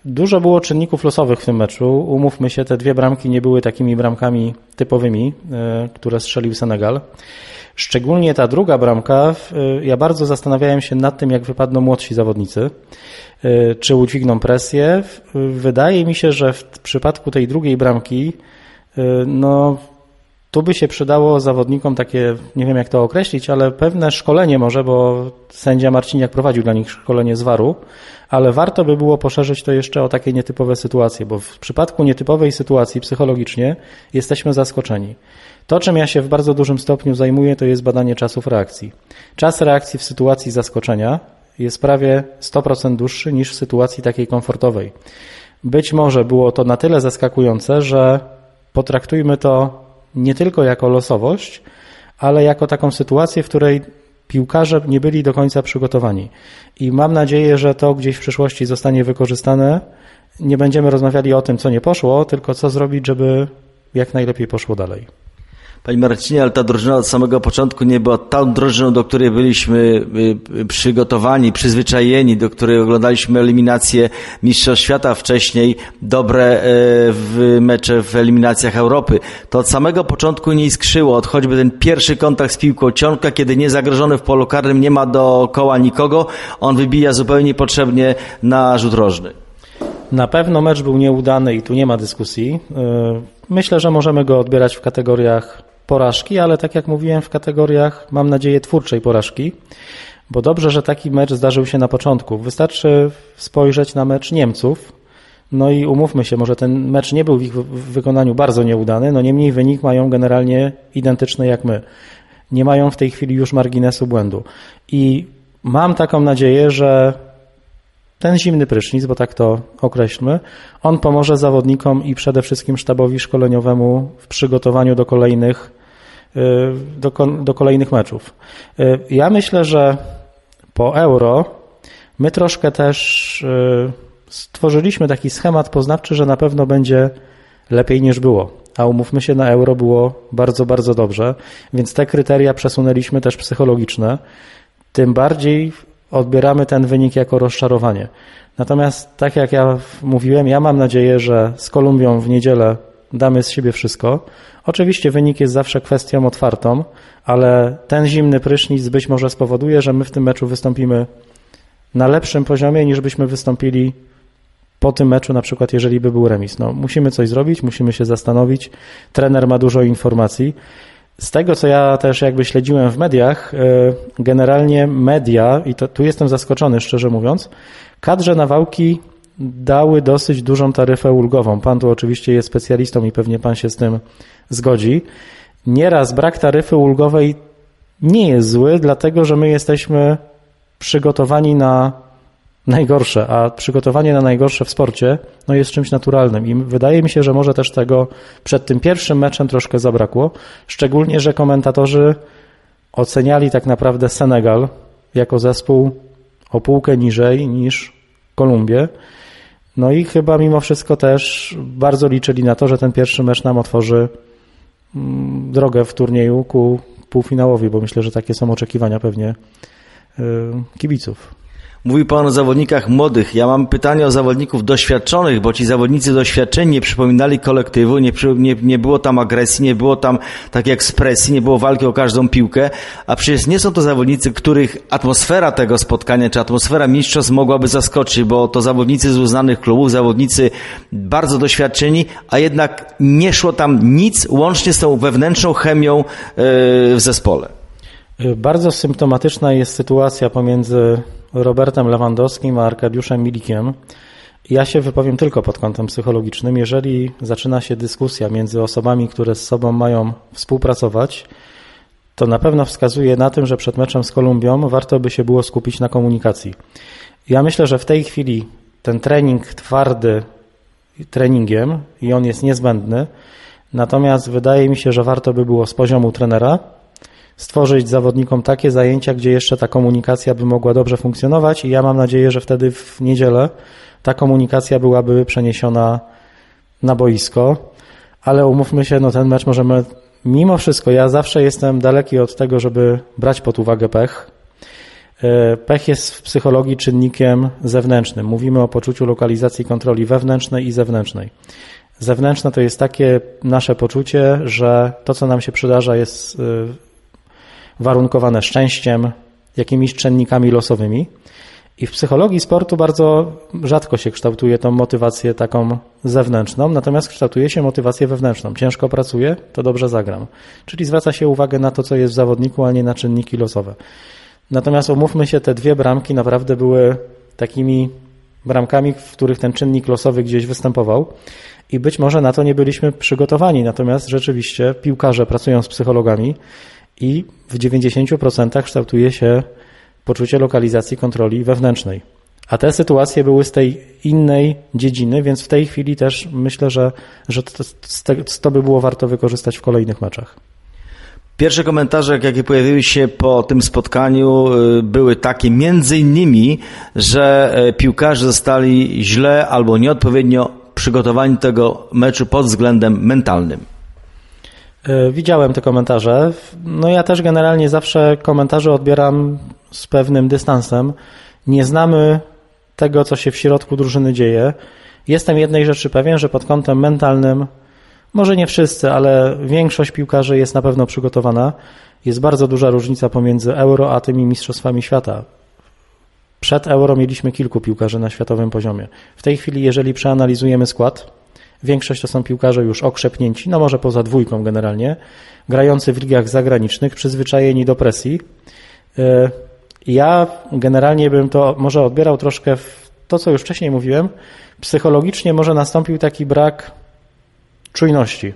Dużo było czynników losowych w tym meczu. Umówmy się, te dwie bramki nie były takimi bramkami typowymi, które strzelił Senegal. Szczególnie ta druga bramka, ja bardzo zastanawiałem się nad tym, jak wypadną młodsi zawodnicy, czy udźwigną presję. Wydaje mi się, że w przypadku tej drugiej bramki, no tu by się przydało zawodnikom takie, nie wiem jak to określić, ale pewne szkolenie może, bo sędzia Marciniak prowadził dla nich szkolenie z VAR-u, ale warto by było poszerzyć to jeszcze o takie nietypowe sytuacje, bo w przypadku nietypowej sytuacji psychologicznie jesteśmy zaskoczeni. To, czym ja się w bardzo dużym stopniu zajmuję, to jest badanie czasów reakcji. Czas reakcji w sytuacji zaskoczenia jest prawie 100% dłuższy niż w sytuacji takiej komfortowej. Być może było to na tyle zaskakujące, że potraktujmy to nie tylko jako losowość, ale jako taką sytuację, w której piłkarze nie byli do końca przygotowani. I mam nadzieję, że to gdzieś w przyszłości zostanie wykorzystane. Nie będziemy rozmawiali o tym, co nie poszło, tylko co zrobić, żeby jak najlepiej poszło dalej. Panie Marcinie, ale ta drużyna od samego początku nie była tą drużyną, do której byliśmy przygotowani, przyzwyczajeni, do której oglądaliśmy eliminację Mistrzostw Świata wcześniej, dobre mecze w eliminacjach Europy. To od samego początku nie iskrzyło, od choćby ten pierwszy kontakt z piłką Cionka, kiedy niezagrożony w polu karnym, nie ma dookoła nikogo, on wybija zupełnie niepotrzebnie na rzut rożny. Na pewno mecz był nieudany i tu nie ma dyskusji. Myślę, że możemy go odbierać w kategoriach porażki, ale tak jak mówiłem, w kategoriach, mam nadzieję, twórczej porażki, bo dobrze, że taki mecz zdarzył się na początku. Wystarczy spojrzeć na mecz Niemców, no i umówmy się, może ten mecz nie był w ich wykonaniu bardzo nieudany, no niemniej wynik mają generalnie identyczny jak my. Nie mają w tej chwili już marginesu błędu. I mam taką nadzieję, że ten zimny prysznic, bo tak to określmy, on pomoże zawodnikom i przede wszystkim sztabowi szkoleniowemu w przygotowaniu do kolejnych meczów. Ja myślę, że po Euro my troszkę też stworzyliśmy taki schemat poznawczy, że na pewno będzie lepiej niż było. A umówmy się, na Euro było bardzo, bardzo dobrze, więc te kryteria przesunęliśmy też psychologiczne. Tym bardziej odbieramy ten wynik jako rozczarowanie. Natomiast tak jak ja mówiłem, ja mam nadzieję, że z Kolumbią w niedzielę damy z siebie wszystko. Oczywiście wynik jest zawsze kwestią otwartą, ale ten zimny prysznic być może spowoduje, że my w tym meczu wystąpimy na lepszym poziomie, niż byśmy wystąpili po tym meczu, na przykład jeżeli by był remis. No, musimy coś zrobić, musimy się zastanowić. Trener ma dużo informacji. Z tego, co ja też jakby śledziłem w mediach, generalnie media, i tu jestem zaskoczony, szczerze mówiąc, kadrze Nawałki dały dosyć dużą taryfę ulgową. Pan tu oczywiście jest specjalistą i pewnie pan się z tym zgodzi. Nieraz brak taryfy ulgowej nie jest zły, dlatego że my jesteśmy przygotowani na najgorsze, a przygotowanie na najgorsze w sporcie no jest czymś naturalnym i wydaje mi się, że może też tego przed tym pierwszym meczem troszkę zabrakło, szczególnie, że komentatorzy oceniali tak naprawdę Senegal jako zespół o półkę niżej niż Kolumbię. No i chyba mimo wszystko też bardzo liczyli na to, że ten pierwszy mecz nam otworzy drogę w turnieju ku półfinałowi, bo myślę, że takie są oczekiwania pewnie kibiców. Mówi pan o zawodnikach młodych. Ja mam pytanie o zawodników doświadczonych, bo ci zawodnicy doświadczeni nie przypominali kolektywu, nie było tam agresji, nie było tam takiej ekspresji, nie było walki o każdą piłkę, a przecież nie są to zawodnicy, których atmosfera tego spotkania, czy atmosfera mistrzostw mogłaby zaskoczyć, bo to zawodnicy z uznanych klubów, zawodnicy bardzo doświadczeni, a jednak nie szło tam nic łącznie z tą wewnętrzną chemią w zespole. Bardzo symptomatyczna jest sytuacja pomiędzy Robertem Lewandowskim a Arkadiuszem Milikiem. Ja się wypowiem tylko pod kątem psychologicznym. Jeżeli zaczyna się dyskusja między osobami, które z sobą mają współpracować, to na pewno wskazuje na tym, że przed meczem z Kolumbią warto by się było skupić na komunikacji. Ja myślę, że w tej chwili ten trening twardy treningiem i on jest niezbędny, natomiast wydaje mi się, że warto by było z poziomu trenera stworzyć zawodnikom takie zajęcia, gdzie jeszcze ta komunikacja by mogła dobrze funkcjonować i ja mam nadzieję, że wtedy w niedzielę ta komunikacja byłaby przeniesiona na boisko, ale umówmy się, no ten mecz możemy, mimo wszystko, ja zawsze jestem daleki od tego, żeby brać pod uwagę pech. Pech jest w psychologii czynnikiem zewnętrznym. Mówimy o poczuciu lokalizacji kontroli wewnętrznej i zewnętrznej. Zewnętrzne to jest takie nasze poczucie, że to, co nam się przydarza, jest warunkowane szczęściem, jakimiś czynnikami losowymi. I w psychologii sportu bardzo rzadko się kształtuje tą motywację taką zewnętrzną, natomiast kształtuje się motywację wewnętrzną. Ciężko pracuję, to dobrze zagram. Czyli zwraca się uwagę na to, co jest w zawodniku, a nie na czynniki losowe. Natomiast umówmy się, te 2 bramki naprawdę były takimi bramkami, w których ten czynnik losowy gdzieś występował i być może na to nie byliśmy przygotowani. Natomiast rzeczywiście piłkarze pracują z psychologami i w 90% kształtuje się poczucie lokalizacji kontroli wewnętrznej. A te sytuacje były z tej innej dziedziny, więc w tej chwili też myślę, że to by było warto wykorzystać w kolejnych meczach. Pierwsze komentarze, jakie pojawiły się po tym spotkaniu, były takie między innymi, że piłkarze zostali źle albo nieodpowiednio przygotowani do tego meczu pod względem mentalnym. Widziałem te komentarze. No ja też generalnie zawsze komentarze odbieram z pewnym dystansem. Nie znamy tego, co się w środku drużyny dzieje. Jestem jednej rzeczy pewien, że pod kątem mentalnym, może nie wszyscy, ale większość piłkarzy jest na pewno przygotowana. Jest bardzo duża różnica pomiędzy Euro a tymi mistrzostwami świata. Przed Euro mieliśmy kilku piłkarzy na światowym poziomie. W tej chwili, jeżeli przeanalizujemy skład, większość to są piłkarze już okrzepnięci, no może poza 2 generalnie, grający w ligach zagranicznych, przyzwyczajeni do presji. Ja generalnie bym to może odbierał troszkę w to, co już wcześniej mówiłem. Psychologicznie może nastąpił taki brak czujności.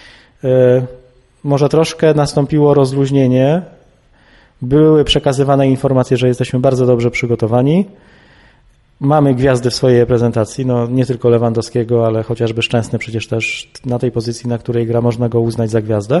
Może troszkę nastąpiło rozluźnienie. Były przekazywane informacje, że jesteśmy bardzo dobrze przygotowani. Mamy gwiazdy w swojej reprezentacji, no nie tylko Lewandowskiego, ale chociażby Szczęsny przecież też na tej pozycji, na której gra, można go uznać za gwiazdę.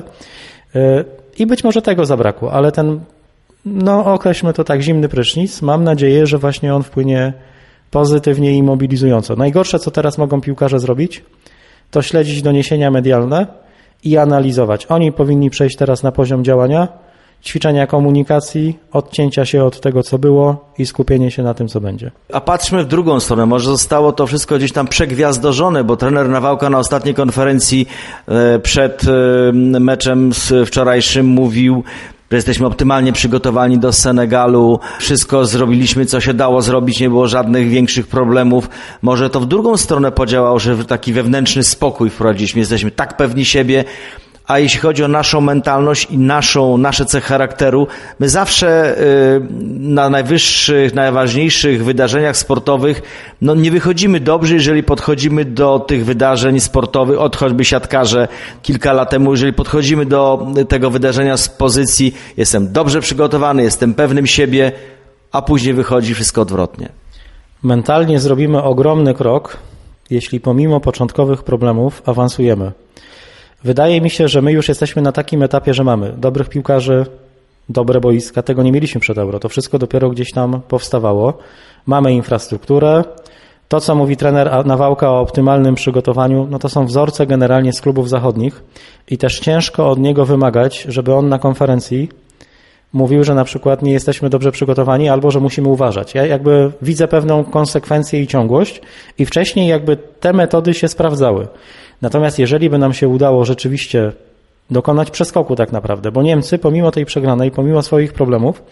I być może tego zabrakło, ale ten, no określmy to tak, zimny prysznic, mam nadzieję, że właśnie on wpłynie pozytywnie i mobilizująco. Najgorsze, co teraz mogą piłkarze zrobić, to śledzić doniesienia medialne i analizować. Oni powinni przejść teraz na poziom działania, ćwiczenia komunikacji, odcięcia się od tego, co było i skupienie się na tym, co będzie. A patrzmy w drugą stronę. Może zostało to wszystko gdzieś tam przegwiazdorzone, bo trener Nawałka na ostatniej konferencji przed meczem wczorajszym mówił, że jesteśmy optymalnie przygotowani do Senegalu, wszystko zrobiliśmy, co się dało zrobić, nie było żadnych większych problemów. Może to w drugą stronę podziałało, że taki wewnętrzny spokój wprowadziliśmy, jesteśmy tak pewni siebie. A jeśli chodzi o naszą mentalność i nasze cechy charakteru, my zawsze na najwyższych, najważniejszych wydarzeniach sportowych no nie wychodzimy dobrze, jeżeli podchodzimy do tych wydarzeń sportowych, od choćby siatkarze kilka lat temu, jeżeli podchodzimy do tego wydarzenia z pozycji jestem dobrze przygotowany, jestem pewnym siebie, a później wychodzi wszystko odwrotnie. Mentalnie zrobimy ogromny krok, jeśli pomimo początkowych problemów awansujemy. Wydaje mi się, że my już jesteśmy na takim etapie, że mamy dobrych piłkarzy, dobre boiska. Tego nie mieliśmy przed Euro. To wszystko dopiero gdzieś tam powstawało. Mamy infrastrukturę. To, co mówi trener Nawałka o optymalnym przygotowaniu, no to są wzorce generalnie z klubów zachodnich i też ciężko od niego wymagać, żeby on na konferencji mówił, że na przykład nie jesteśmy dobrze przygotowani albo że musimy uważać. Ja jakby widzę pewną konsekwencję i ciągłość i wcześniej jakby te metody się sprawdzały. Natomiast jeżeli by nam się udało rzeczywiście dokonać przeskoku tak naprawdę, bo Niemcy pomimo tej przegranej, pomimo swoich problemów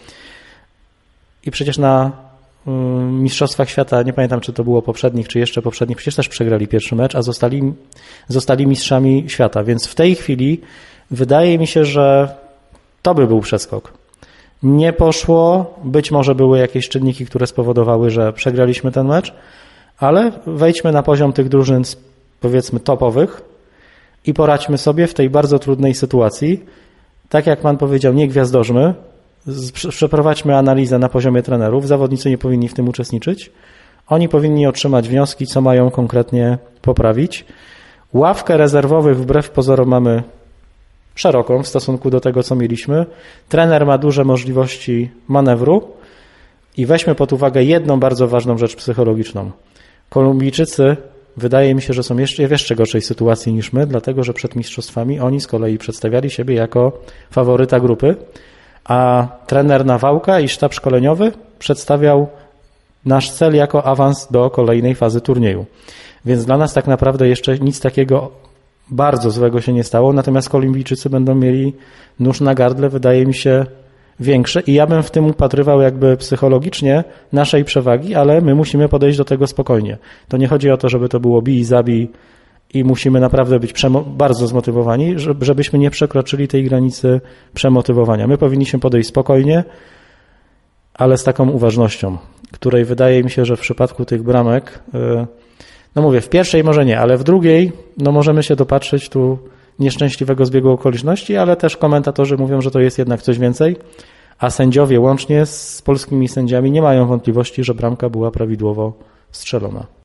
i przecież na Mistrzostwach Świata, nie pamiętam czy to było poprzednich, czy jeszcze poprzednich, przecież też przegrali pierwszy mecz, a zostali mistrzami świata, więc w tej chwili wydaje mi się, że to by był przeskok. Nie poszło, być może były jakieś czynniki, które spowodowały, że przegraliśmy ten mecz, ale wejdźmy na poziom tych drużyn powiedzmy topowych i poradźmy sobie w tej bardzo trudnej sytuacji. Tak jak pan powiedział, nie gwiazdorzmy, przeprowadźmy analizę na poziomie trenerów, zawodnicy nie powinni w tym uczestniczyć, oni powinni otrzymać wnioski, co mają konkretnie poprawić. Ławkę rezerwowych wbrew pozorom mamy szeroką w stosunku do tego, co mieliśmy. Trener ma duże możliwości manewru i weźmy pod uwagę jedną bardzo ważną rzecz psychologiczną. Kolumbijczycy wydaje mi się, że są jeszcze w jeszcze gorszej sytuacji niż my, dlatego że przed mistrzostwami oni z kolei przedstawiali siebie jako faworyta grupy, a trener Nawałka i sztab szkoleniowy przedstawiał nasz cel jako awans do kolejnej fazy turnieju. Więc dla nas tak naprawdę jeszcze nic takiego bardzo złego się nie stało, natomiast Kolumbijczycy będą mieli nóż na gardle, wydaje mi się, większe i ja bym w tym upatrywał jakby psychologicznie naszej przewagi, ale my musimy podejść do tego spokojnie. To nie chodzi o to, żeby to było bij i zabij i musimy naprawdę być bardzo zmotywowani, żebyśmy nie przekroczyli tej granicy przemotywowania. My powinniśmy podejść spokojnie, ale z taką uważnością, której wydaje mi się, że w przypadku tych bramek, no mówię, w pierwszej może nie, ale w drugiej, no możemy się dopatrzyć tu nieszczęśliwego zbiegu okoliczności, ale też komentatorzy mówią, że to jest jednak coś więcej, a sędziowie łącznie z polskimi sędziami nie mają wątpliwości, że bramka była prawidłowo strzelona.